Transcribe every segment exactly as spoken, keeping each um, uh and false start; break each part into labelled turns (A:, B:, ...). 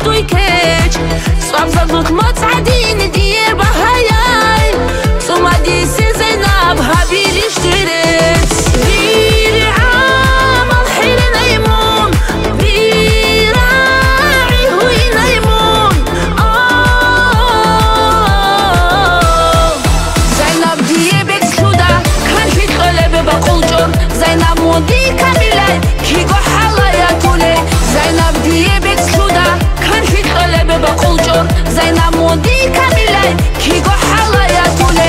A: توی کچ سواب زدوک متعدین دیر بهایای سومدی سی زینب هبیلیش دیرت دیر عمل حیر نیمون بیراعی هوی نیمون زینب دیه بکس شده کنشید قلبه با قلجون زینب مودی کمیله کی گو حالaya توله زینب دیه بکس شده کنشید قلبه با قلجون زینب مودی کمیله کی گو حالaya توله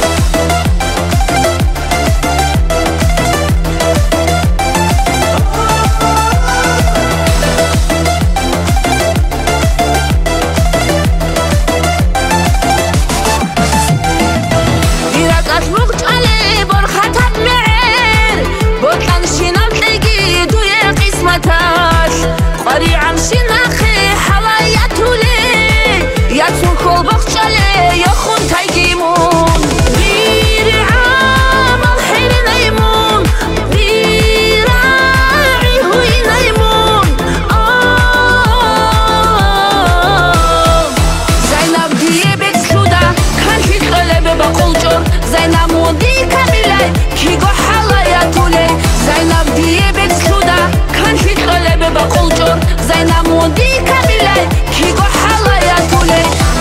A: زینب مودی کمیله کی گو حالaya توله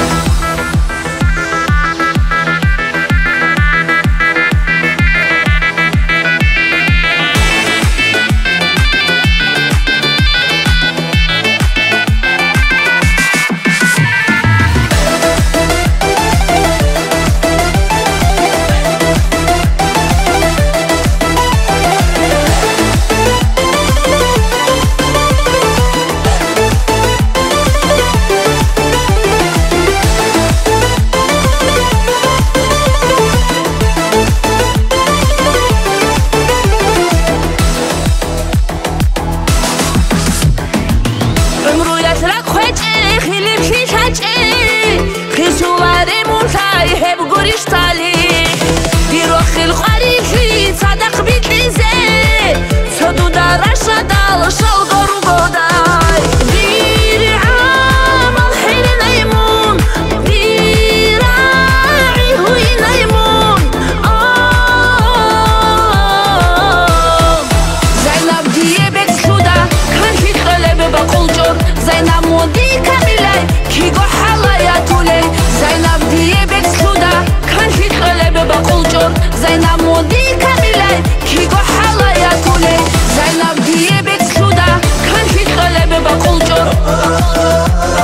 A: زینب مودی کمیله کی گو حالaya توله زینب دیه بکس شده کنشید قلبه با قلجون